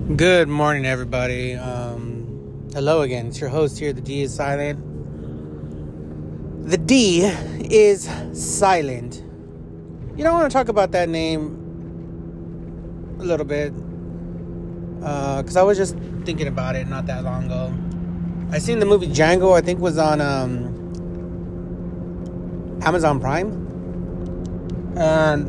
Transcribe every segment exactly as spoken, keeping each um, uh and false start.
Good morning, everybody. Um, hello again. It's your host here. The D is silent. The D is silent. You know, I want to talk about that name a little bit. Because uh, I was just thinking about it not that long ago. I seen the movie Django, I think was on um, Amazon Prime. And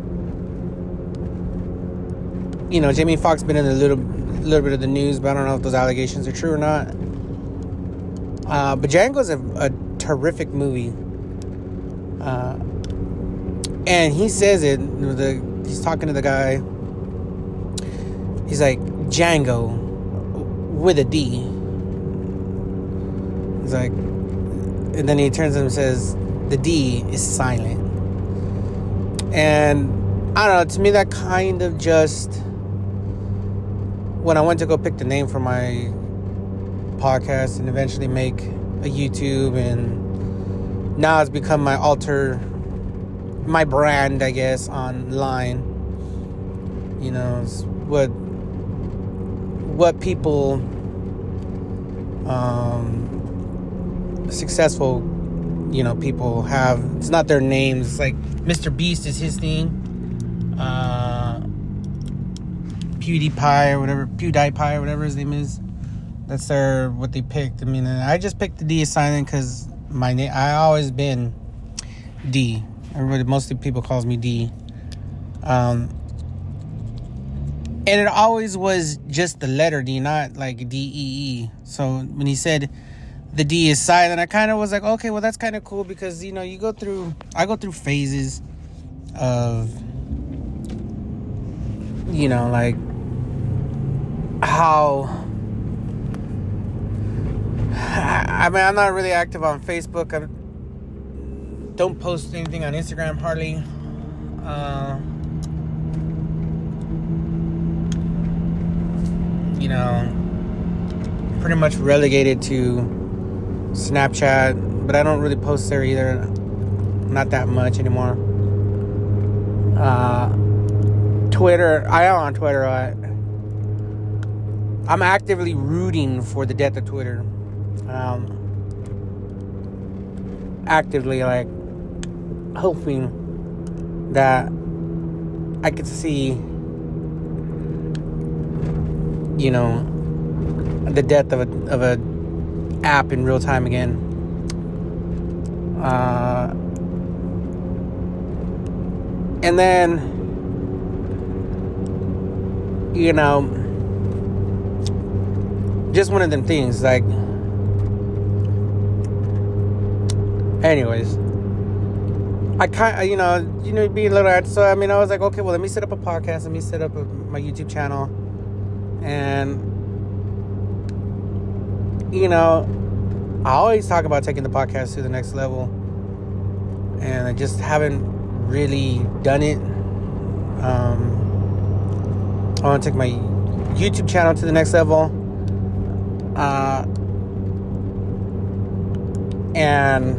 you know, Jamie Foxx been in a little, little bit of the news, but I don't know if those allegations are true or not. Uh, but Django's a, a terrific movie, uh, and he says it. The he's talking to the guy. He's like Django with a D. He's like, and then he turns to him and says, "The D is silent." And I don't know. To me, that kind of just. When I went to go pick the name for my podcast and eventually make a YouTube, and now it's become my alter, my brand, I guess, online. You know, it's what what people, um, successful, you know, people have. It's not their names. It's like Mister Beast is his thing. Uh. PewDiePie or whatever, PewDiePie or whatever his name is. That's their what they picked. I mean, I just picked the D is silent because my name. I always been D. Everybody, mostly people calls me D. Um, and it always was just the letter D, not like D E E. So when he said the D is silent, I kind of was like, okay, well that's kind of cool because you know you go through. I go through phases of you know like. How I mean I'm not really active on Facebook. I don't post anything on Instagram hardly. Uh, you know, pretty much relegated to Snapchat, but I don't really post there either. Not that much anymore. Uh, Twitter, I am on Twitter. I. I'm actively rooting for the death of Twitter. Um, actively, like, hoping that I could see, you know, the death of a of a app in real time again. Uh, and then, you know. Just one of them things, like, anyways, I kind, you know, you know, being a little, so I mean, I was like, okay, well, let me set up a podcast, let me set up a, my YouTube channel, and you know, I always talk about taking the podcast to the next level, and I just haven't really done it. Um, I want to take my YouTube channel to the next level. Uh, and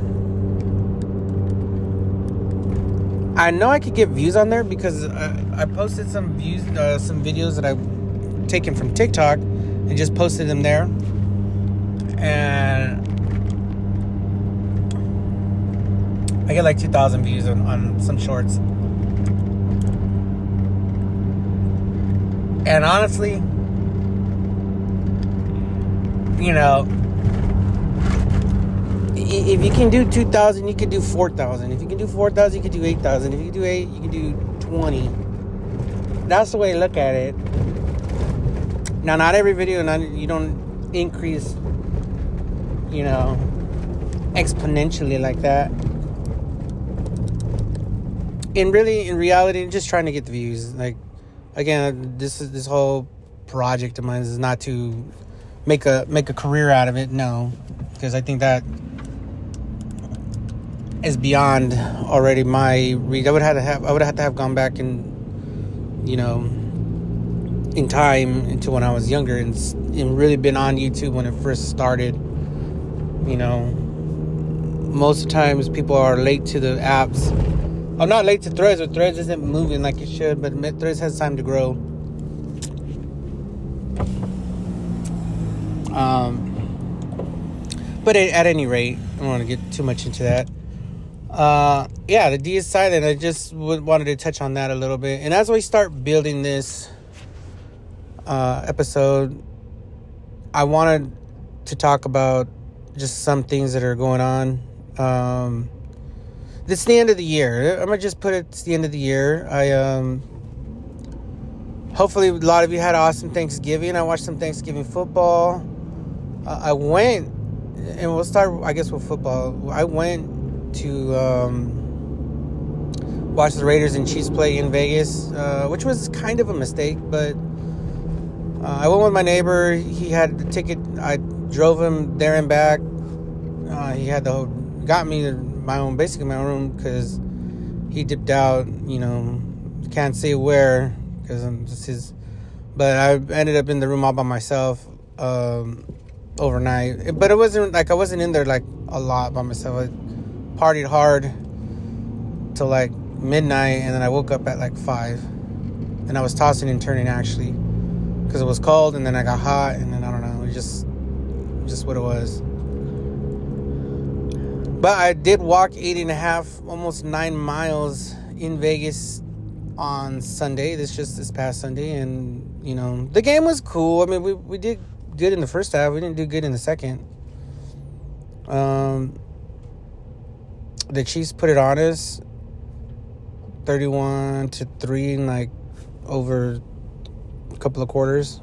I know I could get views on there because I, I posted some views, uh, some videos that I've taken from TikTok and just posted them there. And I get like two thousand views on, on some shorts. And honestly, you know, if you can do two thousand, you can do four thousand. If you can do four thousand, you can do eight thousand. If you can do eight, you can do twenty. That's the way I look at it. Now, not every video, not, you don't increase, you know, exponentially like that. And really, in reality, I'm just trying to get the views. Like, again, this is this whole project of mine is not to make a make a career out of it, no, because I think that is beyond already my reach. I would have to have I would have to have gone back and you know in time into when I was younger and, and really been on YouTube when it first started. You know, most of the times people are late to the apps. I'm not late to Threads, but Threads isn't moving like it should, but Threads has time to grow. Um, but at, at any rate, I don't want to get too much into that. Uh, yeah, the D is silent. I just would, wanted to touch on that a little bit. And as we start building this uh, episode, I wanted to talk about just some things that are going on. Um, it's the end of the year. I'm gonna just put it. It's the end of the year. I um, hopefully a lot of you had an awesome Thanksgiving. I watched some Thanksgiving football. Uh, I went, and we'll start, I guess, with football. I went to um, watch the Raiders and Chiefs play in Vegas, uh, which was kind of a mistake, but uh, I went with my neighbor. He had the ticket. I drove him there and back. Uh, he had the got me my own, basically my own room, because he dipped out. You know, can't say where because I'm just his. But I ended up in the room all by myself um, overnight. But it wasn't like I wasn't in there like a lot by myself. I partied hard till like midnight, and then I woke up at like five, and I was tossing and turning actually, because it was cold, and then I got hot, and then I don't know, it was just just what it was. But I did walk eight and a half, almost nine miles in Vegas on Sunday. This just this past Sunday, and you know the game was cool. I mean, we we did good in the first half. We didn't do good in the second. Um. The Chiefs put it on us, thirty-one to three in like over a couple of quarters.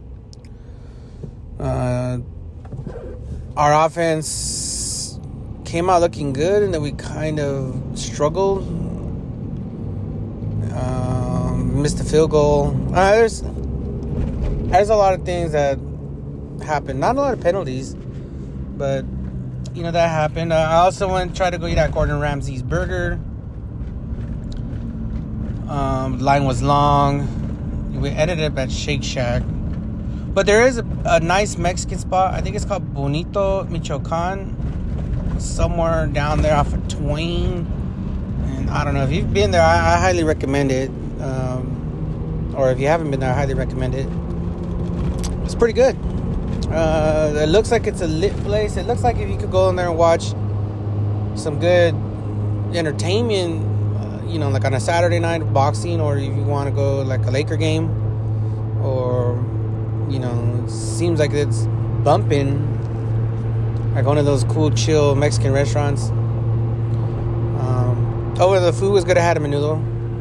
Uh, our offense came out looking good, and then we kind of struggled. Um, missed the field goal. Uh, there's there's a lot of things that happened. Not a lot of penalties, but you know, that happened. Uh, I also went to try to go eat at Gordon Ramsay's burger. Um, the line was long. We ended up at Shake Shack. But there is a, a nice Mexican spot. I think it's called Bonito, Michoacan. Somewhere down there off of Twain. And I don't know. If you've been there, I, I highly recommend it. Um, or if you haven't been there, I highly recommend it. It's pretty good. Uh, it looks like it's a lit place. It looks like if you could go in there and watch some good entertainment, uh, you know, like on a Saturday night of boxing, or if you want to go like a Laker game, or, you know, it seems like it's bumping, like one of those cool, chill Mexican restaurants. Um, oh, the food was good. I had a menudo,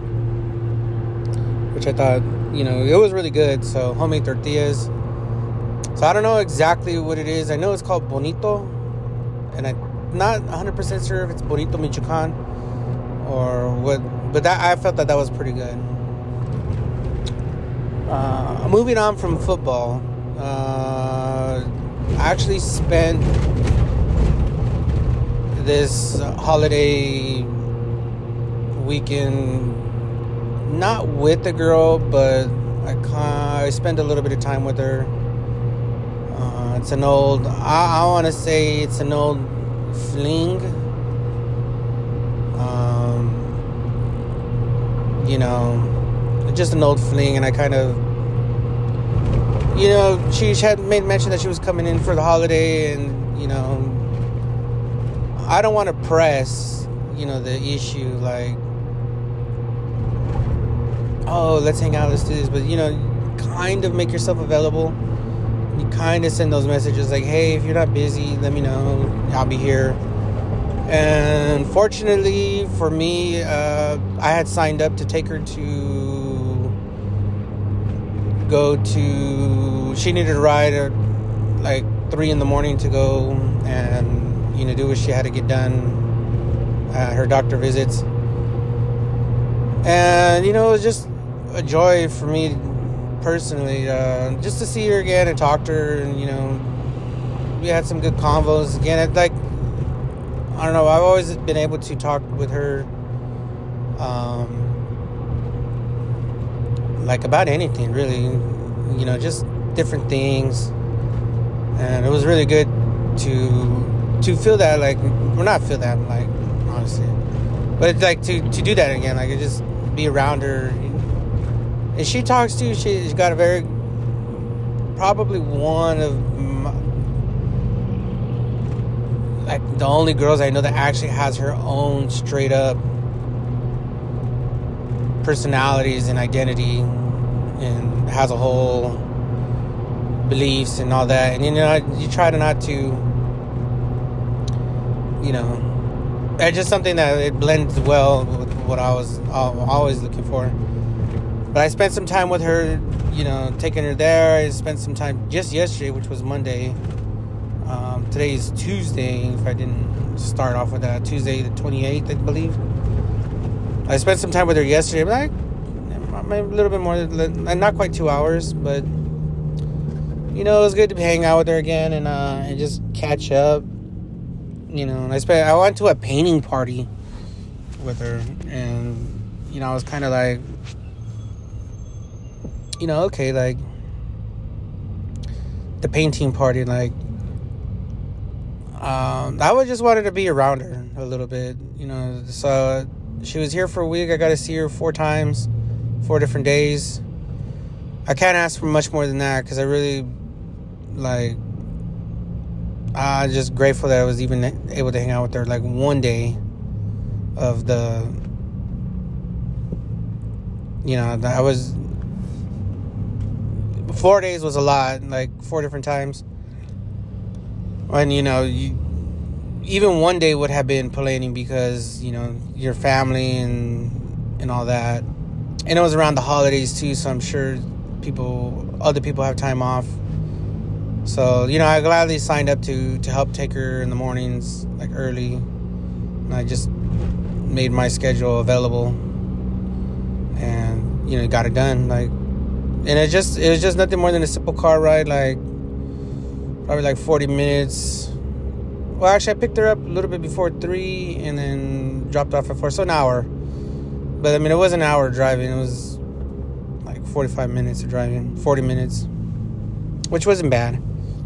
which I thought, you know, it was really good. So homemade tortillas. So I don't know exactly what it is. I know it's called Bonito, and I'm not one hundred percent sure if it's Bonito Michoacan or what, but that I felt that that was pretty good. Uh, moving on from football, uh, I actually spent this holiday weekend not with the girl, but I, I spent a little bit of time with her. Uh, it's an old, I, I want to say it's an old fling. Um, you know, just an old fling, and I kind of, you know, she had made mention that she was coming in for the holiday, and, you know, I don't want to press, you know, the issue, like, oh, let's hang out, let's do this, but, you know, kind of make yourself available. You kind of send those messages like, hey, if you're not busy, let me know. I'll be here. And fortunately for me, uh, I had signed up to take her to go to... She needed a ride at like three in the morning to go and, you know, do what she had to get done at her doctor visits. And, you know, it was just a joy for me personally, uh, just to see her again and talk to her, and, you know, we had some good convos again. It, like, I don't know, I've always been able to talk with her, um, like, about anything, really, you know, just different things, and it was really good to, to feel that, like, well, not feel that, like, honestly, but it's like, to, to do that again, like, just be around her. And she talks to you. She's got a very probably one of my, like the only girls I know that actually has her own straight up personalities and identity, and has a whole beliefs and all that. And you know, you try to not to, you know, it's just something that it blends well with what I was always looking for. But I spent some time with her, you know, taking her there. I spent some time just yesterday, which was Monday. Um, today is Tuesday, if I didn't start off with that. Tuesday the twenty-eighth, I believe. I spent some time with her yesterday, like a little bit more, not quite two hours, but, you know, it was good to hang out with her again and uh, and just catch up. You know, and I spent, I went to a painting party with her, and, you know, I was kind of like, you know, okay, like, the painting party, like, um, I would just wanted to be around her a little bit, you know. So she was here for a week. I got to see her four times, four different days. I can't ask for much more than that, because I really, like, I'm just grateful that I was even able to hang out with her, like, one day of the, you know, I was, four days was a lot, like, four different times. And, you know, you, even one day would have been planning, because, you know, your family and and all that. And it was around the holidays, too, so I'm sure people, other people have time off. So, you know, I gladly signed up to, to help take her in the mornings, like, early. And I just made my schedule available. And, you know, got it done. Like, and it just, it was just nothing more than a simple car ride, like, probably like forty minutes. Well, actually, I picked her up a little bit before three and then dropped off at four. So an hour. But, I mean, it wasn't an hour driving. It was like forty-five minutes of driving. forty minutes. Which wasn't bad.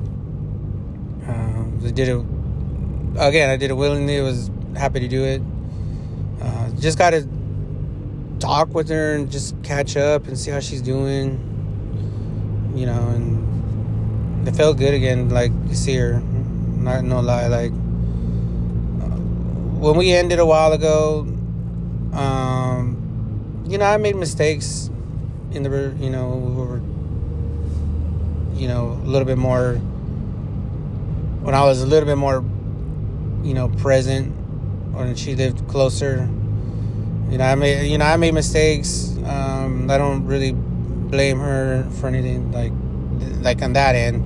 Uh, I did it. Again, I did it willingly. I was happy to do it. Uh, just got to talk with her and just catch up and see how she's doing. You know, and it felt good again, like, to see her. Not no lie, like, uh, when we ended a while ago, um, you know, I made mistakes in the, you know, we were, you know, a little bit more, when I was a little bit more, you know, present, when she lived closer. You know, I made, you know, I made mistakes. Um, I don't really blame her for anything, like, like on that end.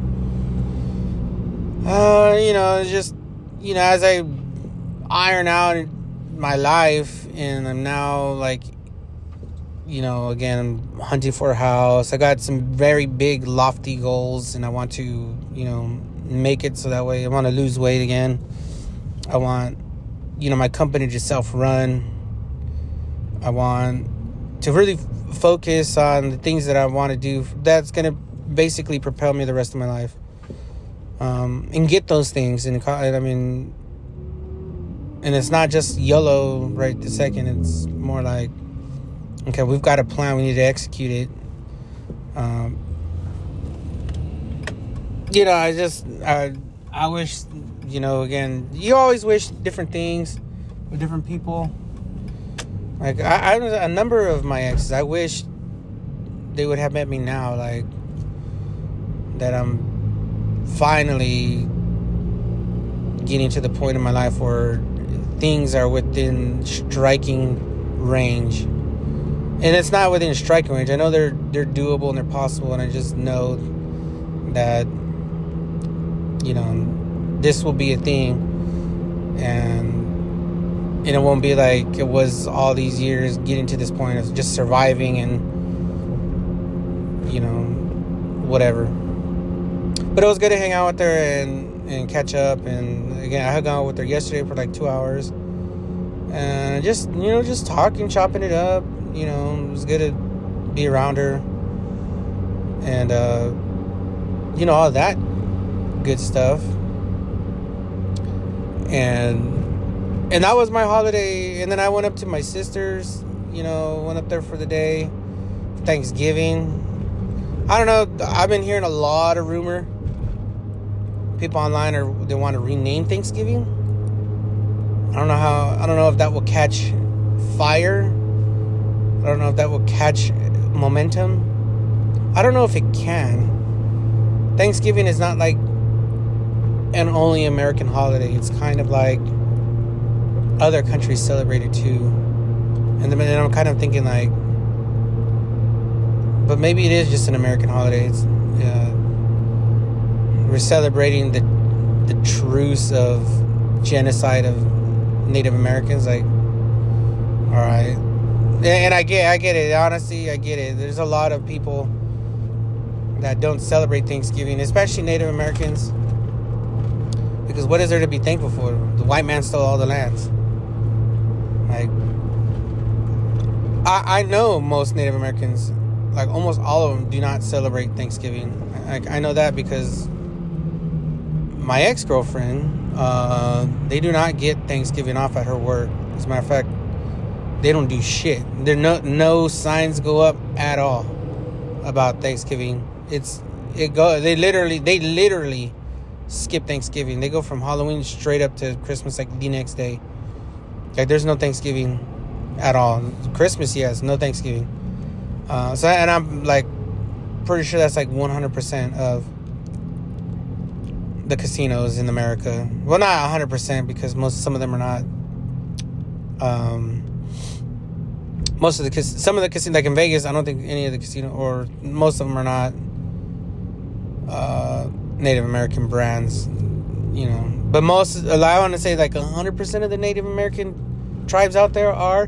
Uh, you know, it's just, you know, as I iron out my life, and I'm now, like, you know, again, I'm hunting for a house. I got some very big, lofty goals, and I want to, you know, make it so that way. I want to lose weight again. I want, you know, my company to self-run. I want to really f- focus on the things that I want to do that's going to basically propel me the rest of my life. Um, and get those things. And I mean, and it's not just YOLO right this second. It's more like, okay, we've got a plan. We need to execute it. Um, you know, I just, I, I wish, you know, again, you always wish different things with different people. Like, I, I, a number of my exes, I wish they would have met me now, like, that I'm finally getting to the point in my life where things are within striking range. And it's not within striking range. I know they're they're doable and they're possible, and I just know that, you know, this will be a thing, and and it won't be like it was all these years getting to this point of just surviving and, you know, whatever. But it was good to hang out with her and, and catch up. And again, I hung out with her yesterday for like two hours. And just, you know, just talking, chopping it up. You know, it was good to be around her. And, uh, you know, all that good stuff. And, and that was my holiday. And then I went up to my sister's, you know, went up there for the day. Thanksgiving. I don't know. I've been hearing a lot of rumor. People online are they want to rename Thanksgiving. I don't know how. I don't know if that will catch fire. I don't know if that will catch momentum. I don't know if it can. Thanksgiving is not like an only American holiday. It's kind of like other countries celebrate it too. And then I'm kind of thinking like, but maybe it is just an American holiday. It's, uh, we're celebrating the the truce of genocide of Native Americans. Like, all right, and I get, I get it. Honestly, I get it. There's a lot of people that don't celebrate Thanksgiving, especially Native Americans, because what is there to be thankful for? The white man stole all the lands. Like, I, I know most Native Americans, like almost all of them, do not celebrate Thanksgiving. I, I know that because my ex-girlfriend, uh, they do not get Thanksgiving off at her work. As a matter of fact, they don't do shit. There no no signs go up at all about Thanksgiving. It's it go. They literally they literally skip Thanksgiving. They go from Halloween straight up to Christmas, like the next day. Like, there's no Thanksgiving at all. Christmas, yes, no Thanksgiving. Uh, so, and I'm like pretty sure that's like one hundred percent of the casinos in America. Well, not one hundred percent because most some of them are not. Um, most of the some of the casinos, like in Vegas, I don't think any of the casino or most of them are not uh, Native American brands. You know, but most, I want to say like one hundred percent of the Native American tribes out there are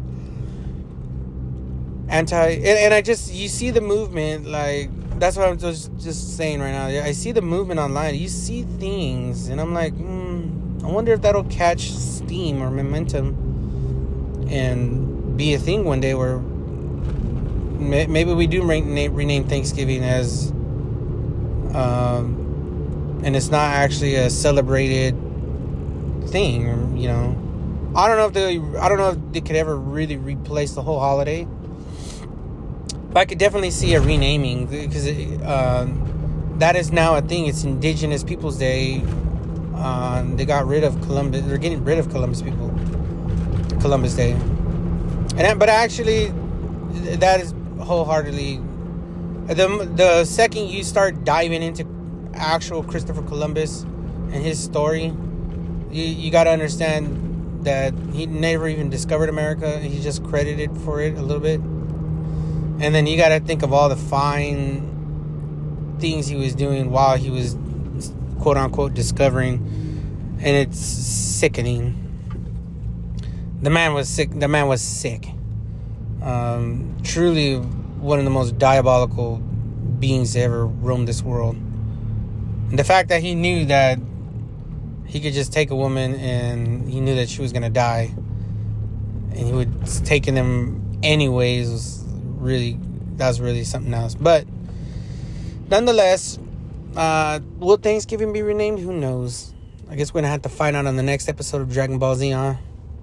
anti, and, and I just, you see the movement, like, that's what I'm just, just saying right now. I see the movement online. You see things, and I'm like, hmm, I wonder if that'll catch steam or momentum and be a thing one day where may, maybe we do rename, rename Thanksgiving as, um, and it's not actually a celebrated thing, or, you know. I don't know if they, I don't know if they could ever really replace the whole holiday. But I could definitely see a renaming, because it, um, that is now a thing. It's Indigenous Peoples Day. Um, they got rid of Columbus. They're getting rid of Columbus people. Columbus Day. And but actually, that is wholeheartedly. The the second you start diving into actual Christopher Columbus and his story, you you got to understand that he never even discovered America. He's just credited for it a little bit. And then you got to think of all the fine things he was doing while he was, quote unquote, discovering. And it's sickening. The man was sick. The man was sick. Um, truly one of the most diabolical beings to ever roam this world. And the fact that he knew that he could just take a woman and he knew that she was going to die, and he would taking them anyways, was really, that was really something else. But nonetheless, uh, will Thanksgiving be renamed? Who knows? I guess we're going to have to find out on the next episode of Dragon Ball Z, huh?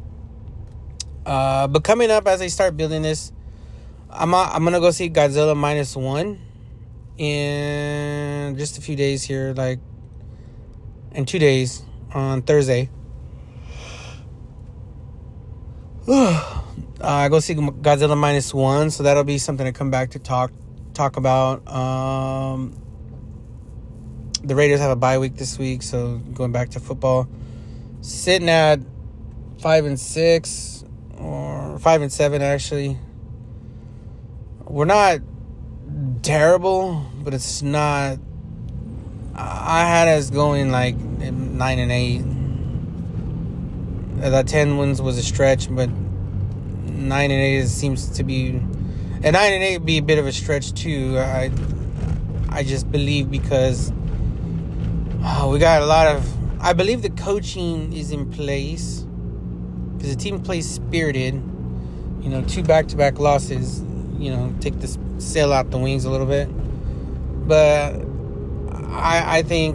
Uh, but coming up, as I start building this, I'm uh, I'm going to go see Godzilla Minus One in just a few days here, like in two days on Thursday. uh, I go see Godzilla Minus One, so that'll be something to come back to talk talk about. Um, the Raiders have a bye week this week, so going back to football, sitting at five and six or five and seven actually. We're not terrible, but it's not. I had us going like nine and eight. That ten wins was a stretch, but nine and eight seems to be, and nine and eight would be a bit of a stretch too. I, I just believe because oh, we got a lot of. I believe the coaching is in place because the team plays spirited. You know, two back-to-back losses. You know, take the sail out the wings a little bit, but I, I think,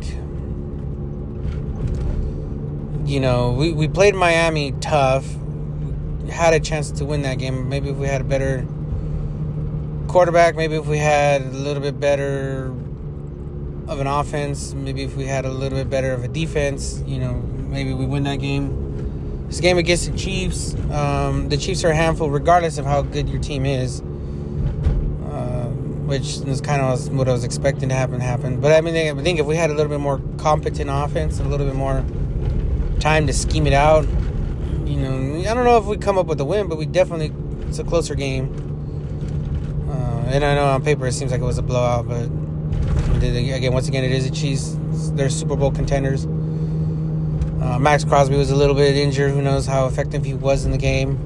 you know, we, we played Miami tough, we had a chance to win that game. Maybe if we had a better quarterback, maybe if we had a little bit better of an offense, maybe if we had a little bit better of a defense, you know, maybe we win that game. This game against the Chiefs, um, the Chiefs are a handful regardless of how good your team is, uh, which is kind of what I was expecting to happen happen. But I mean, I think if we had a little bit more competent offense, a little bit more time to scheme it out, you know, I don't know if we come up with a win, but we definitely, it's a closer game. Uh, and I know on paper it seems like it was a blowout, but again, once again, it is the Chiefs. They're Super Bowl contenders. Uh, Max Crosby was a little bit injured. Who knows how effective he was in the game.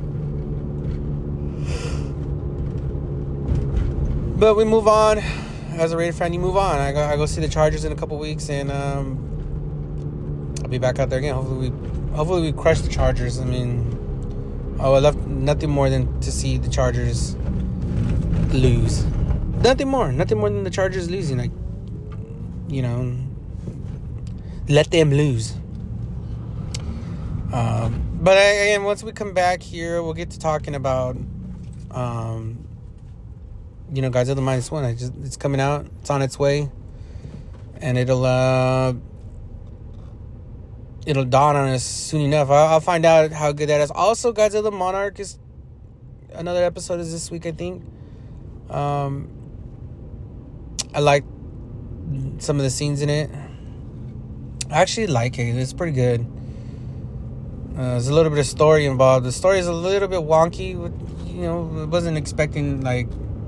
But we move on. As a Raider fan, you move on. I go, I go see the Chargers in a couple weeks, and um, I'll be back out there again. Hopefully, we, hopefully we crush the Chargers. I mean, oh, I love nothing more than to see the Chargers lose. Nothing more. Nothing more than the Chargers losing. Like, you know, let them lose. Um, but again, once we come back here, we'll get to talking about, um, you know, Godzilla Minus One. I just, it's coming out. It's on its way, and it'll uh, it'll dawn on us soon enough. I'll, I'll find out how good that is. Also, Godzilla Monarch is another episode is this week, I think. Um, I like some of the scenes in it. I actually like it. It's pretty good. Uh, there's a little bit of story involved. The story is a little bit wonky. You know, I wasn't expecting like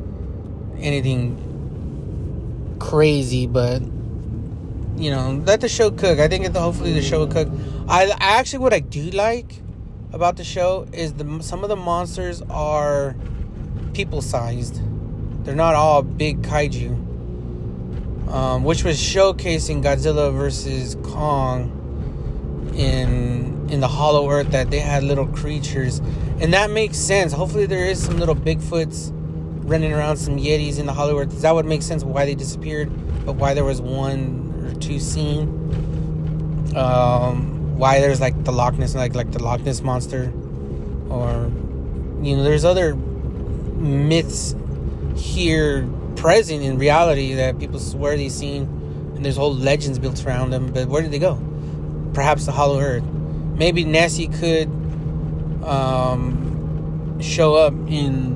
anything crazy, but you know, let the show cook. I think that hopefully the show will cook. I, I actually what I do like about the show is the some of the monsters are people sized. They're not all big kaiju, um, which was showcasing Godzilla versus Kong in in the Hollow Earth, that they had little creatures, and that makes sense. Hopefully there is some little Bigfoots running around, some Yetis in the Hollow Earth. That would make sense why they disappeared, but why there was one or two seen. Um, why there's like the Loch Ness, like like the Loch Ness monster, or you know, there's other myths here present in reality that people swear they've seen, and there's whole legends built around them. But where did they go? Perhaps the Hollow Earth. Maybe Nessie could um, show up in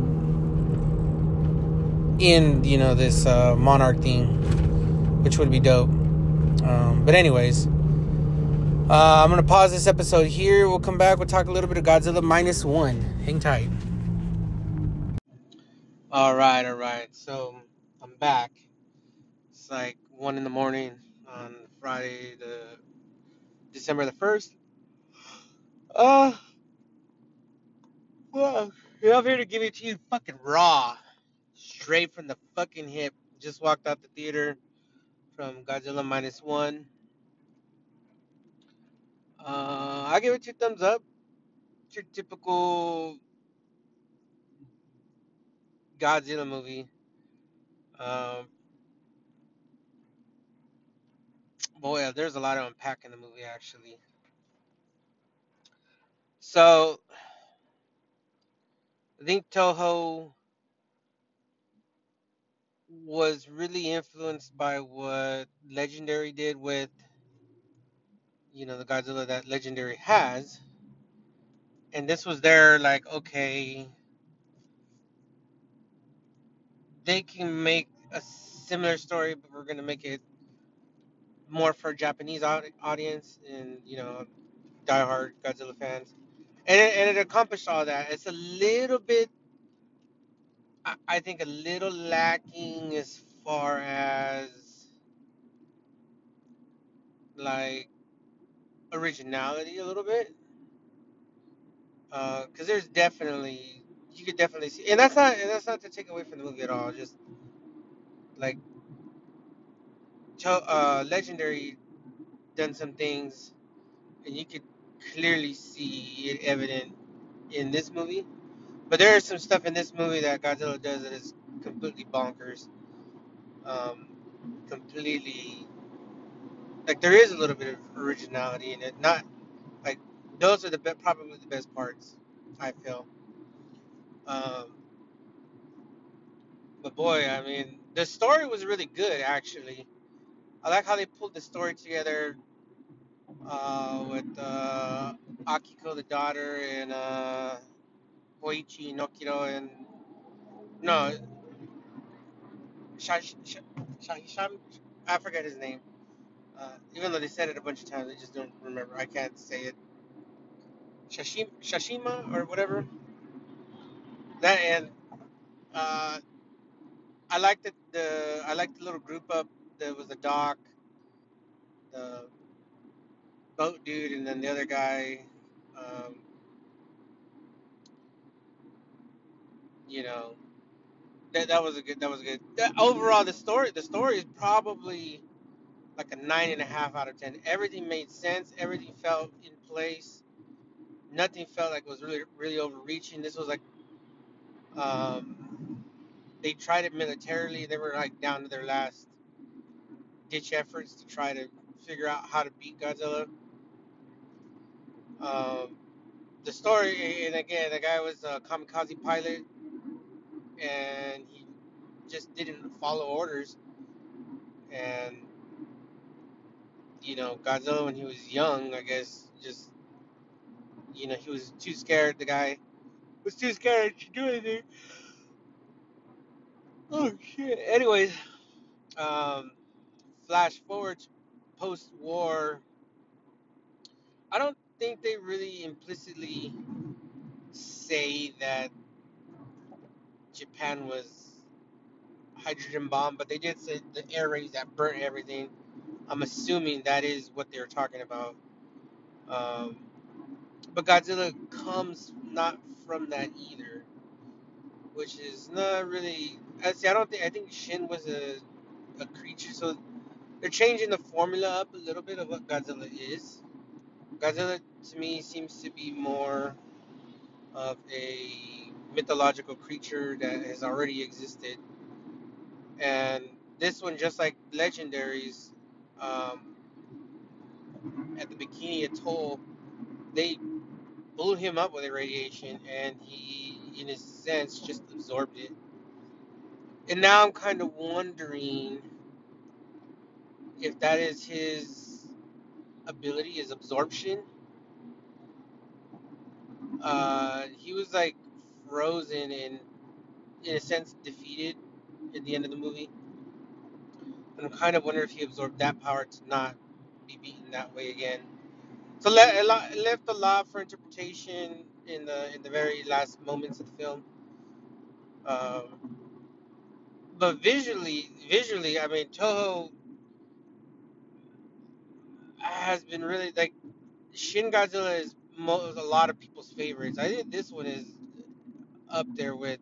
in you know this uh, Monarch thing, which would be dope. Um, but anyways, uh, I'm gonna pause this episode here. We'll come back. We'll talk a little bit of Godzilla Minus One. Hang tight. All right, all right. So I'm back. It's like one in the morning on Friday, the December the first. Uh, well, I'm here to give it to you fucking raw, straight from the fucking hip. Just walked out the theater from Godzilla Minus One. Uh, I give it two thumbs up. It's your typical Godzilla movie. Um, boy, yeah, there's a lot to unpack in the movie, actually. So, I think Toho was really influenced by what Legendary did with, you know, the Godzilla that Legendary has. And this was their, like, okay, they can make a similar story, but we're going to make it more for a Japanese audience and, you know, diehard Godzilla fans. And it, and it accomplished all that. It's a little bit, I, I think, a little lacking as far as, like, originality a little bit. Because uh, there's definitely, you could definitely see, and that's not, and that's not to take away from the movie at all. Just like, uh, Legendary done some things, and you could clearly see it evident in this movie. But there is some stuff in this movie that Godzilla does that is completely bonkers. Um, completely, like there is a little bit of originality in it. Not like those are the be- probably the best parts, I feel. Um, But boy, I mean, the story was really good actually. I like how they pulled the story together uh, with uh, Akiko, the daughter, and uh, Hoichi, Nokiro, and no, Shash, Sh- Shahisham. I forget his name. Uh, even though they said it a bunch of times, I just don't remember. I can't say it. Shashim, Shashima or whatever. That and uh, I liked the, the I liked the little group up. There was the doc, the boat dude, and then the other guy. Um, you know, that that was a good. That was good. That, overall, the story the story is probably like a nine and a half out of ten. Everything made sense. Everything felt in place. Nothing felt like it was really really overreaching. This was like um, they tried it militarily. They were like down to their last ditch efforts to try to figure out how to beat Godzilla. Um, the story, and again, the guy was a kamikaze pilot, and he just didn't follow orders. And you know, Godzilla when he was young, I guess, just you know, he was too scared. The guy was too scared to do anything. Oh shit. Anyways, um, flash forward to post-war. I don't think they really implicitly say that Japan was hydrogen bomb, but they did say the air raids that burnt everything. I'm assuming that is what they're talking about. Um, but Godzilla comes not from that either, which is not really. I see. I don't think. I think Shin was a a creature, so they're changing the formula up a little bit of what Godzilla is. Godzilla to me seems to be more of a mythological creature that has already existed, and this one, just like legendaries, um, at the Bikini Atoll, they blew him up with the radiation, and he, in a sense, just absorbed it. And now I'm kind of wondering if that is his ability, his absorption. Uh, he was like frozen and, in a sense, defeated at the end of the movie. And I'm kind of wondering if he absorbed that power to not be beaten that way again. So le- a lot, it left a lot for interpretation in the in the very last moments of the film. Um, but visually, visually, I mean, Toho has been really like Shin Godzilla is mo- a lot of people's favorites. I think this one is up there with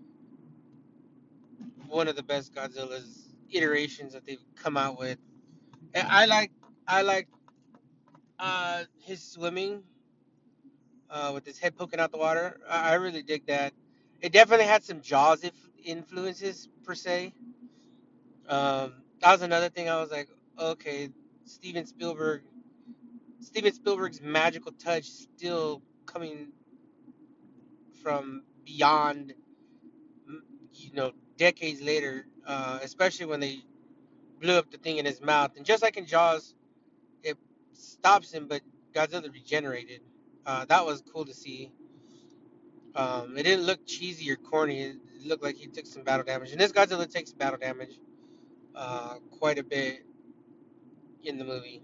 one of the best Godzilla's iterations that they've come out with. And I like I like uh, his swimming uh, with his head poking out the water. I, I really dig that. It definitely had some Jaws if- influences per se. Um, that was another thing. I was like, okay, Steven Spielberg, Steven Spielberg's magical touch still coming from beyond, you know, decades later. Uh, especially when they blew up the thing in his mouth, and just like in Jaws, it stops him, but Godzilla regenerated. Uh, that was cool to see. Um, it didn't look cheesy or corny. It looked like he took some battle damage, and this Godzilla takes battle damage uh, quite a bit in the movie.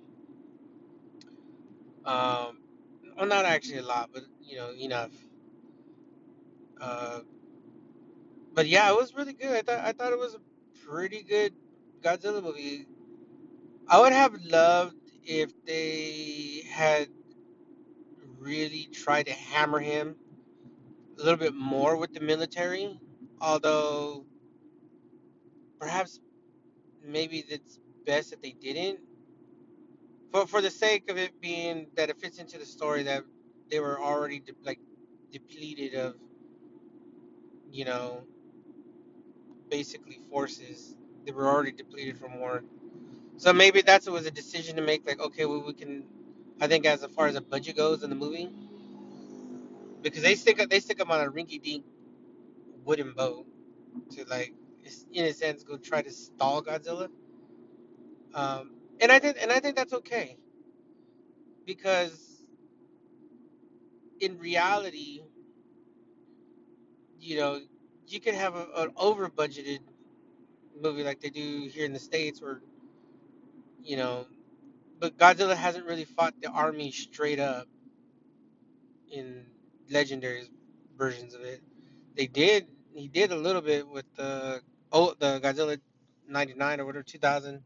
Um, well, not actually a lot, but you know, enough. Uh, but yeah, it was really good. I thought I thought it was a pretty good Godzilla movie. I would have loved if they had really tried to hammer him a little bit more with the military. Although perhaps maybe it's best that they didn't, for for the sake of it being that it fits into the story that they were already de- like depleted of, you know, basically forces. They were already depleted from war. So maybe that's was a decision to make. Like, okay, well, we can. I think as far as the budget goes in the movie, because they stick they stick them on a rinky-dink wooden boat to like. in a sense, go try to stall Godzilla. Um, and I think and I think that's okay because in reality, you know, you could have a, an over budgeted movie like they do here in the states, where you know, but Godzilla hasn't really fought the army straight up in legendary versions of it. They did. He did a little bit with the oh the Godzilla ninety nine or whatever two thousand.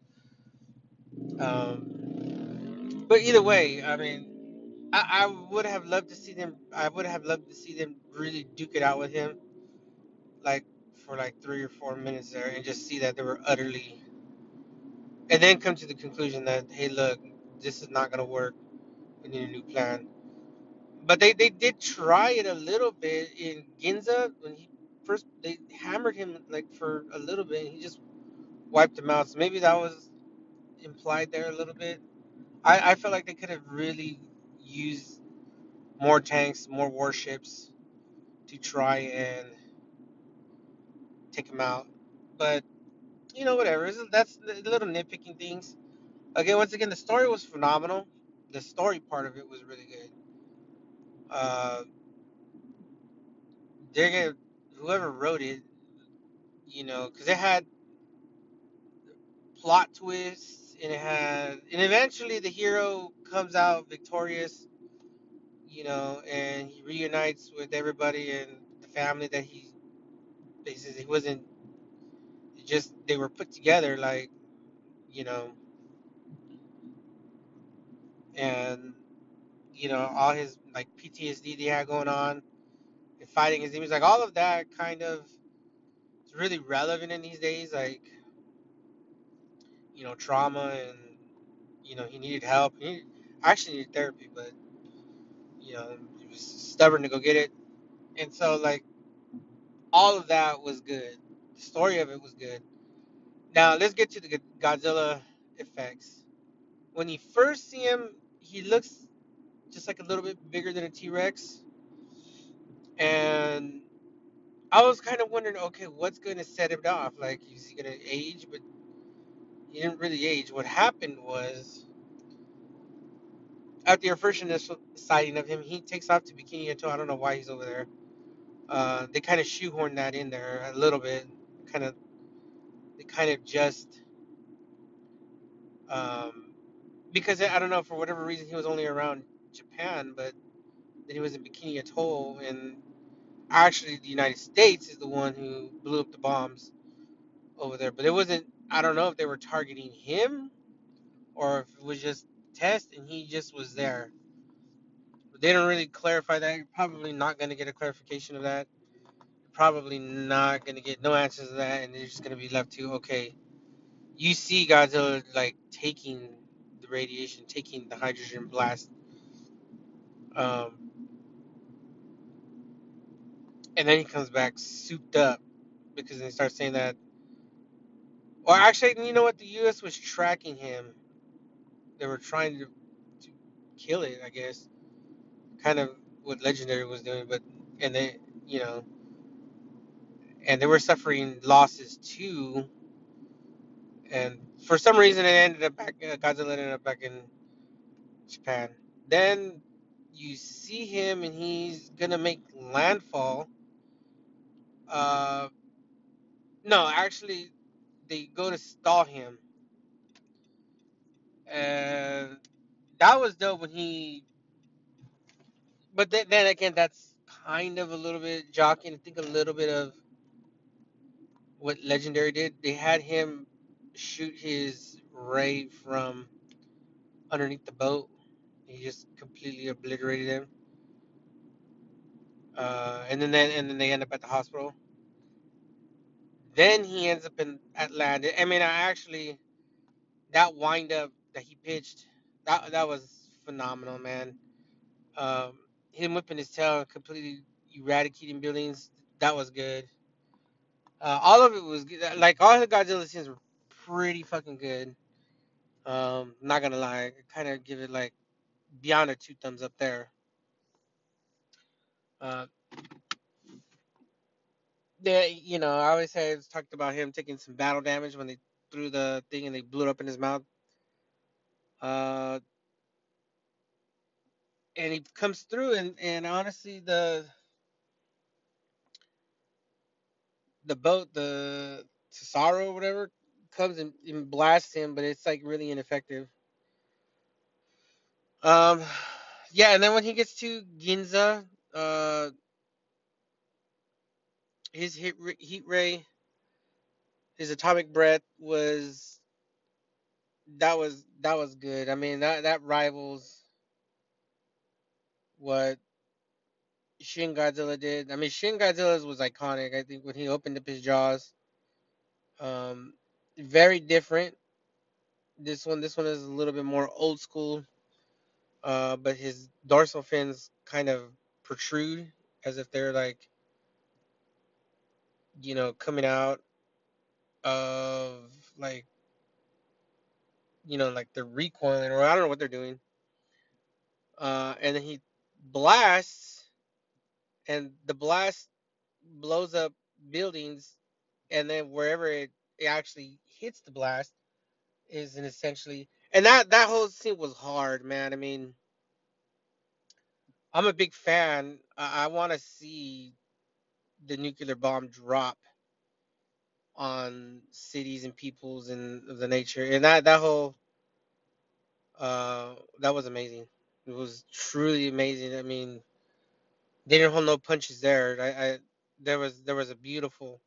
Um, but either way, I mean, I, I would have loved to see them. I would have loved to see them really duke it out with him, like for like three or four minutes there, and just see that they were utterly, and then come to the conclusion that hey, look, this is not gonna work. We need a new plan. But they, they did try it a little bit in Ginza when he first they hammered him like for a little bit and he just wiped him out. So maybe that was implied there a little bit. I, I felt like they could have really used more tanks, more warships to try and take him out. But you know, whatever. That's the little nitpicking things. Again, once again, the story was phenomenal. The story part of it was really good. Uh, they're gonna whoever wrote it, you know, because it had plot twists and it had and eventually the hero comes out victorious, you know, and he reunites with everybody and the family that he basically he wasn't just they were put together like, you know, and you know, all his like P T S D they had going on and fighting his demons, like all of that kind of is really relevant in these days, like, you know, trauma and you know, he needed help. He needed, actually needed therapy, but you know, he was stubborn to go get it. And so like all of that was good. The story of it was good. Now let's get to the Godzilla effects. When you first see him, he looks just like a little bit bigger than a T Rex, and I was kind of wondering, okay, what's going to set him off? Like, is he going to age? But he didn't really age. What happened was, after your first initial sighting of him, he takes off to Bikini Atoll. I don't know why he's over there. Uh, they kind of shoehorned that in there a little bit. Kind of, they kind of just um, because I don't know for whatever reason he was only around Japan, but then he was in Bikini Atoll, and actually the United States is the one who blew up the bombs over there. But it wasn't. I don't know if they were targeting him or if it was just test and he just was there. But they don't really clarify that. You're probably not going to get a clarification of that. You're probably not going to get no answers to that, and they're just going to be left to okay. You see Godzilla like taking the radiation, taking the hydrogen blast. Um, and then he comes back souped up because they start saying that. Or actually, you know what? The U S was tracking him. They were trying to, to kill it, I guess. Kind of what Legendary was doing, but and they, you know, and they were suffering losses too. And for some reason, it ended up back. Uh, Godzilla ended up back in Japan. Then you see him, and he's gonna make landfall. Uh, no, actually, they go to stall him, and that was dope when he. But then, then again, that's kind of a little bit jockeying. I think a little bit of what Legendary did. They had him shoot his ray from underneath the boat. He just completely obliterated him. Uh, and then, then and then they end up at the hospital. Then he ends up in at land. I mean, I actually that wind up that he pitched, that that was phenomenal, man. Um, him whipping his tail and completely eradicating buildings, that was good. Uh, all of it was good. Like all the Godzilla scenes were pretty fucking good. Um, not gonna lie, kind of give it like beyond a two thumbs up there. Uh, They, you know, I always say it's talked about him taking some battle damage when they threw the thing and they blew it up in his mouth. Uh, and he comes through, and and honestly, the the boat, the Cesaro or whatever, comes and, and blasts him, but it's like really ineffective. Um, yeah, and then when he gets to Ginza, uh, his heat heat ray, his atomic breath was that was that was good. I mean that that rivals what Shin Godzilla did. I mean Shin Godzilla's was iconic. I think when he opened up his jaws, um, very different. This one this one is a little bit more old school. Uh, but his dorsal fins kind of protrude as if they're like, you know, coming out of like, you know, like they're recoiling, or I don't know what they're doing. Uh, and then he blasts, and the blast blows up buildings, and then wherever it, it actually hits the blast is an essentially, and that that whole scene was hard, man. I mean, I'm a big fan. I, I want to see the nuclear bomb drop on cities and peoples and of the nature, and that that whole uh that was amazing. It was truly amazing. I mean, they didn't hold no punches there. I, I there was there was a beautiful,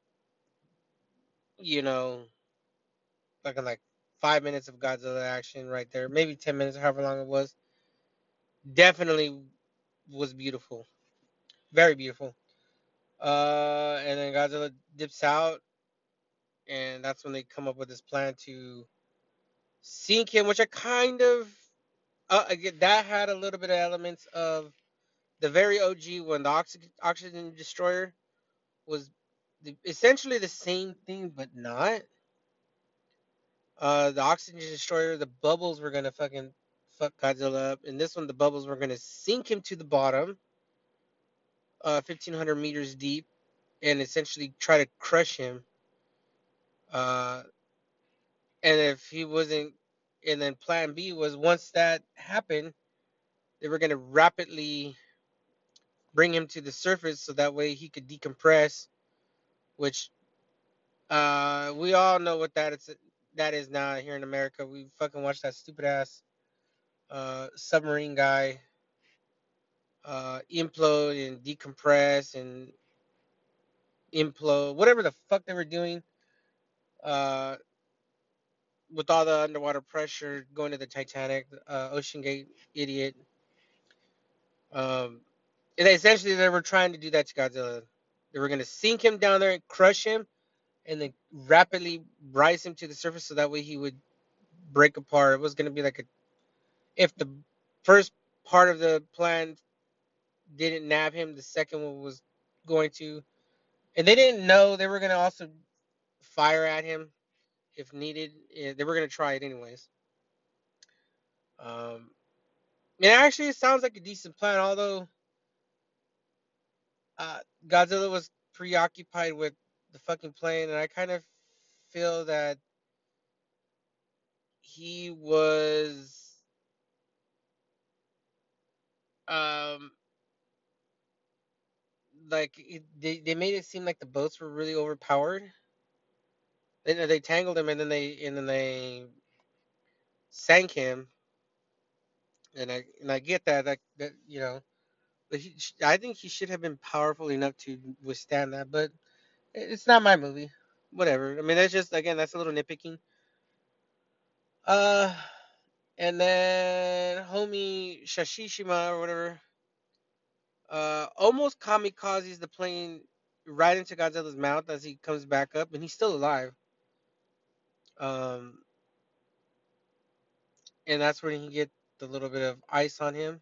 you know, like like five minutes of Godzilla action right there, maybe ten minutes, however long it was. Definitely was beautiful, very beautiful. Uh, and then Godzilla dips out, and that's when they come up with this plan to sink him, which I kind of uh, again, that had a little bit of elements of the very O G when the oxy- oxygen destroyer was the, essentially the same thing, but not. Uh, the oxygen destroyer, the bubbles were gonna fucking fuck Godzilla up. And this one, the bubbles were gonna sink him to the bottom, uh, fifteen hundred meters deep, and essentially try to crush him. Uh, and if he wasn't, and then Plan B was once that happened, they were gonna rapidly bring him to the surface so that way he could decompress, which uh we all know what that is that is now here in America. We fucking watched that stupid ass uh submarine guy uh implode and decompress and implode, whatever the fuck they were doing uh with all the underwater pressure going to the Titanic, uh Ocean Gate idiot. Um and essentially they were trying to do that to Godzilla. They were gonna sink him down there and crush him and then rapidly rise him to the surface so that way he would break apart. It was going to be like a, if the first part of the plan didn't nab him, the second one was going to. And they didn't know they were going to also fire at him if needed. Yeah, they were going to try it anyways. Um, and actually, it sounds like a decent plan, although uh, Godzilla was preoccupied with the fucking plane, and I kind of feel that he was um like it, they they made it seem like the boats were really overpowered. They they tangled him and then they and then they sank him. And I and I get that that, that you know, but he, I think he should have been powerful enough to withstand that. But it's not my movie. Whatever. I mean, that's just again that's a little nitpicking. Uh, and then homie Shashishima or whatever, uh, almost kamikazes the plane right into Godzilla's mouth as he comes back up, and he's still alive. Um, and that's when he get the little bit of ice on him.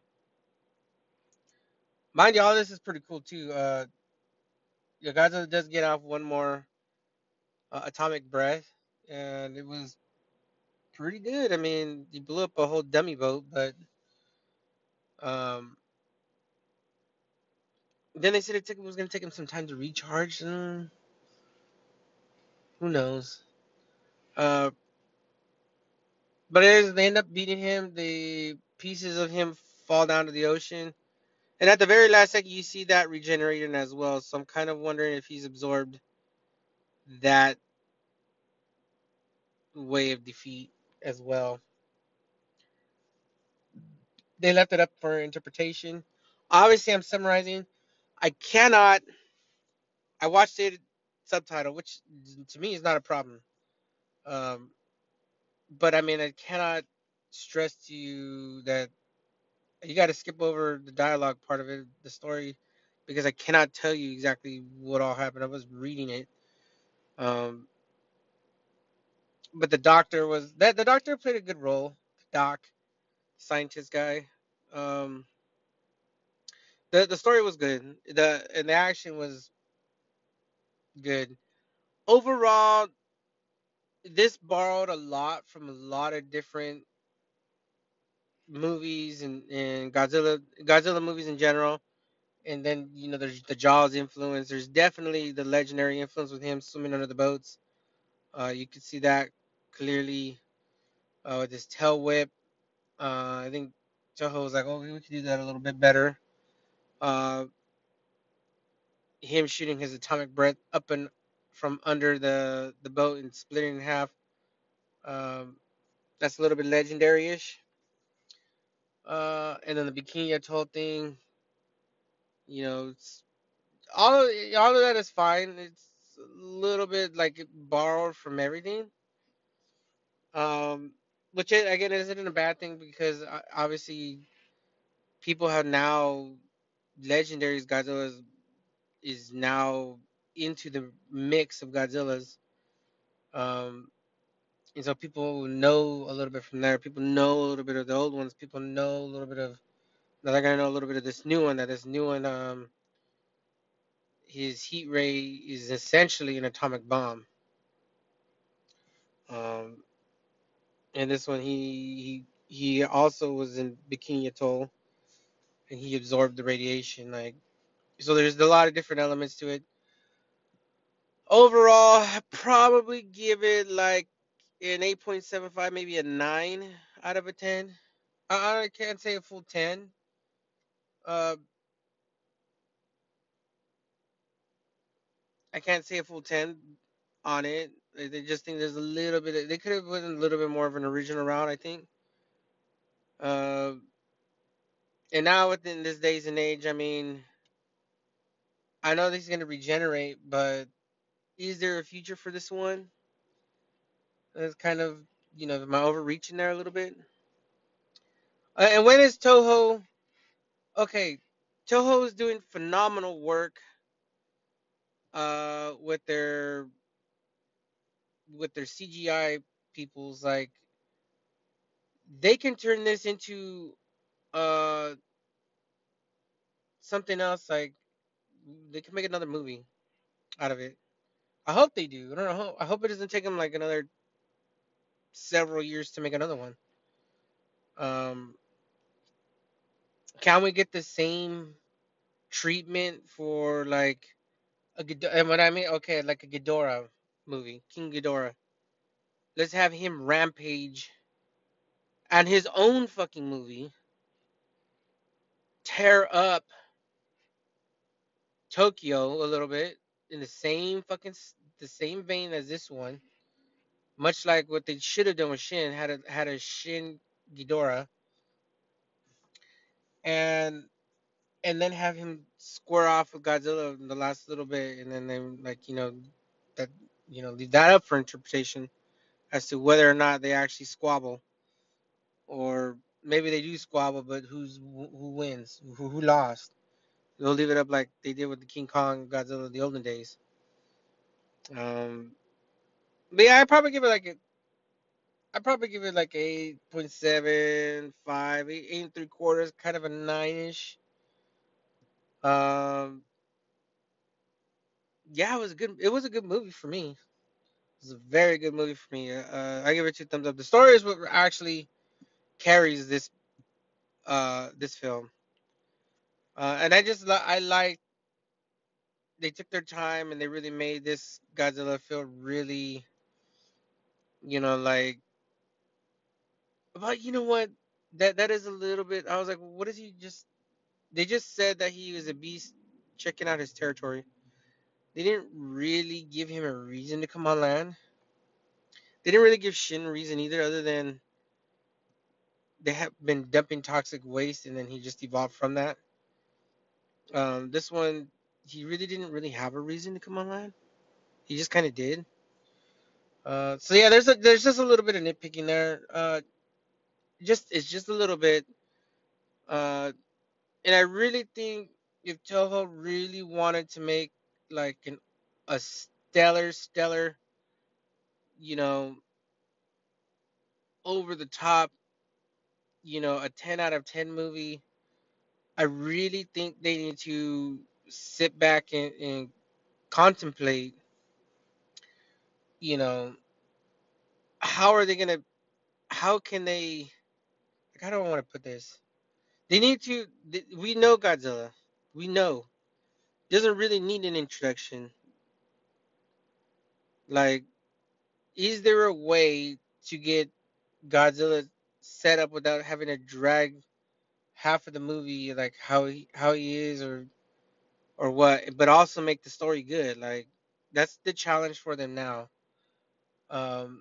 Mind you, all this is pretty cool too. Uh, yeah, Godzilla does get off one more uh, atomic breath, and it was pretty good. I mean, he blew up a whole dummy boat, but um, Then they said it, took, it was going to take him some time to recharge. Mm, who knows? Uh, but it is, they end up beating him. The pieces of him fall down to the ocean. And at the very last second, you see that regenerating as well. So I'm kind of wondering if he's absorbed that way of defeat as well. They left it up for interpretation. Obviously, I'm summarizing. I cannot. I watched it subtitle, which to me is not a problem. Um, but I mean, I cannot stress to you that you got to skip over the dialogue part of it, the story, because I cannot tell you exactly what all happened. I was reading it. Um, but the doctor was that the doctor played a good role. Doc, scientist guy. Um, the the story was good. The and the action was good. Overall, this borrowed a lot from a lot of different movies and, and Godzilla Godzilla movies in general. And then you know there's the Jaws influence. There's definitely the legendary influence with him swimming under the boats. Uh, you could see that clearly uh, with his tail whip. Uh, I think Toho was like, "Oh, we could do that a little bit better." Uh, him shooting his atomic breath up and from under the the boat and splitting in half. Um, that's a little bit legendary-ish. Uh, and then the Bikini Atoll thing, you know, it's, all of, all of that is fine. It's a little bit like it borrowed from everything. Um, which it, again isn't a bad thing because uh, obviously people have now legendaries Godzilla is, is now into the mix of Godzillas. Um, and so people know a little bit from there. People know a little bit of the old ones. People know a little bit of now they're gonna know a little bit of this new one. That this new one, um, his heat ray is essentially an atomic bomb. Um, and this one, he he he also was in Bikini Atoll, and he absorbed the radiation. Like so, there's a lot of different elements to it. Overall, I probably give it like an eight point seven five, maybe a nine out of a ten. I, I can't say a full ten. Uh, I can't say a full ten on it. I just think there's a little bit. Of, they could have went a little bit more of an original route, I think. Uh, and now within this days and age, I mean, I know this is going to regenerate, but is there a future for this one? That's kind of, you know, am I overreaching there a little bit? Uh, and when is Toho? Okay, Toho is doing phenomenal work uh, with their with their C G I peoples. Like they can turn this into uh, something else. Like they can make another movie out of it. I hope they do. I don't know. I hope it doesn't take them like another several years to make another one. Um, can we get the same treatment for like a and what I mean? Okay, like a Ghidorah movie, King Ghidorah. Let's have him rampage and his own fucking movie, tear up Tokyo a little bit in the same fucking the same vein as this one. Much like what they should have done with Shin, had a had a Shin Ghidorah, and and then have him square off with Godzilla in the last little bit, and then they like you know that you know leave that up for interpretation as to whether or not they actually squabble, or maybe they do squabble, but who's who wins, who who lost. They'll leave it up like they did with the King Kong Godzilla of the olden days. Um, but yeah, I probably give it like a, I probably give it like eight point seven five, eight, eight and three quarters, kind of a nine ish. Um, yeah, it was a good. It was a good movie for me. It was a very good movie for me. Uh, I give it two thumbs up. The story is what actually carries this uh this film. Uh, and I just I like they took their time and they really made this Godzilla feel really, you know, like. But you know what? That that is a little bit. I was like, what is he just? They just said that he was a beast checking out his territory. They didn't really give him a reason to come on land. They didn't really give Shin a reason either, other than they have been dumping toxic waste and then he just evolved from that. Um, this one, he really didn't really have a reason to come on land. He just kind of did. Uh, so yeah, there's a there's just a little bit of nitpicking there. Uh, just it's just a little bit. Uh, and I really think if Toho really wanted to make like an a stellar, stellar, you know, over the top, you know, a ten out of ten movie, I really think they need to sit back and, and contemplate, you know, how are they gonna, how can they, like, I don't want to put this. They need to. We know Godzilla. We know doesn't really need an introduction. Like, is there a way to get Godzilla set up without having to drag half of the movie, like how he how he is, or or what, but also make the story good? Like, that's the challenge for them now. Um,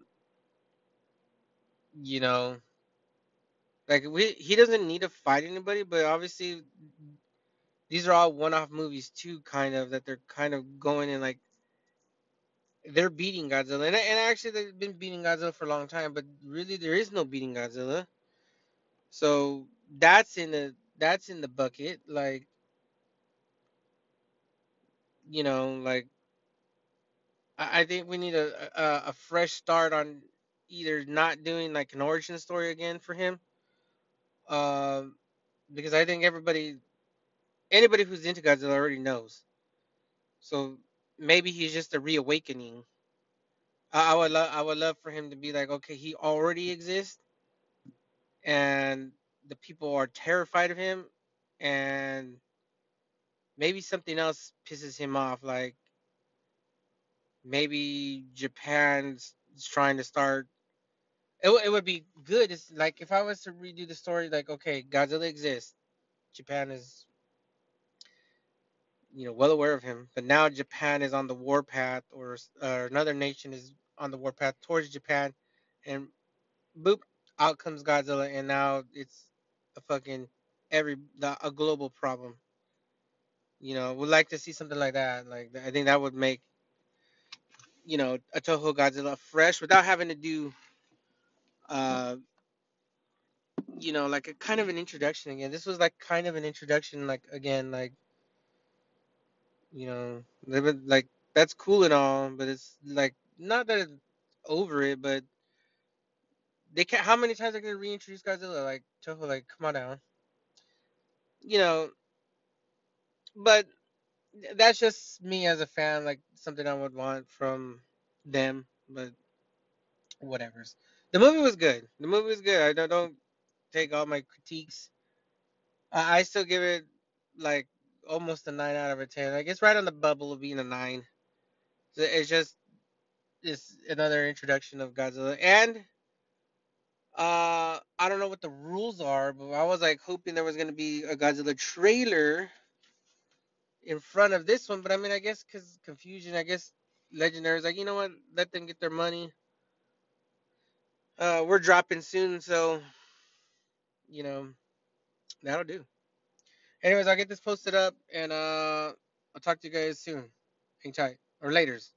you know, like we he doesn't need to fight anybody, but obviously these are all one-off movies too, kind of that they're kind of going in like they're beating Godzilla, and, and actually they've been beating Godzilla for a long time, but really there is no beating Godzilla. So that's in the that's in the bucket. Like, you know, like I, I think we need a, a a fresh start on either not doing like an origin story again for him, um, because I think everybody anybody who's into Godzilla already knows. So maybe he's just a reawakening. I, I would love I would love for him to be like, okay, he already exists and the people are terrified of him, and maybe something else pisses him off, like maybe Japan's trying to start. It, it would be good. It's like if I was to redo the story, like, okay, Godzilla exists, Japan is, you know, well aware of him, but now Japan is on the warpath, or uh, another nation is on the warpath towards Japan, and boop, out comes Godzilla, and now it's a fucking every the, a global problem. You know, would like to see something like that. Like, I think that would make, you know, a Toho Godzilla fresh without having to do uh you know, like a kind of an introduction again. This was like kind of an introduction, like again, like, you know, like that's cool and all, but it's like not that it's over it, but they can't. How many times are they gonna reintroduce Godzilla? Like Toho, like come on down, you know. But that's just me as a fan, like something I would want from them. But whatever's. The movie was good. The movie was good. I don't don't take all my critiques. I, I still give it like almost a nine out of a ten. Like, it's right on the bubble of being a nine. So it's just it's another introduction of Godzilla, and uh, I don't know what the rules are, but I was like hoping there was gonna be a Godzilla trailer in front of this one. But I mean, I guess because confusion, I guess Legendary's like, you know what, let them get their money. Uh, we're dropping soon, so you know that'll do. Anyways, I'll get this posted up, and uh, I'll talk to you guys soon. Hang tight, or later's.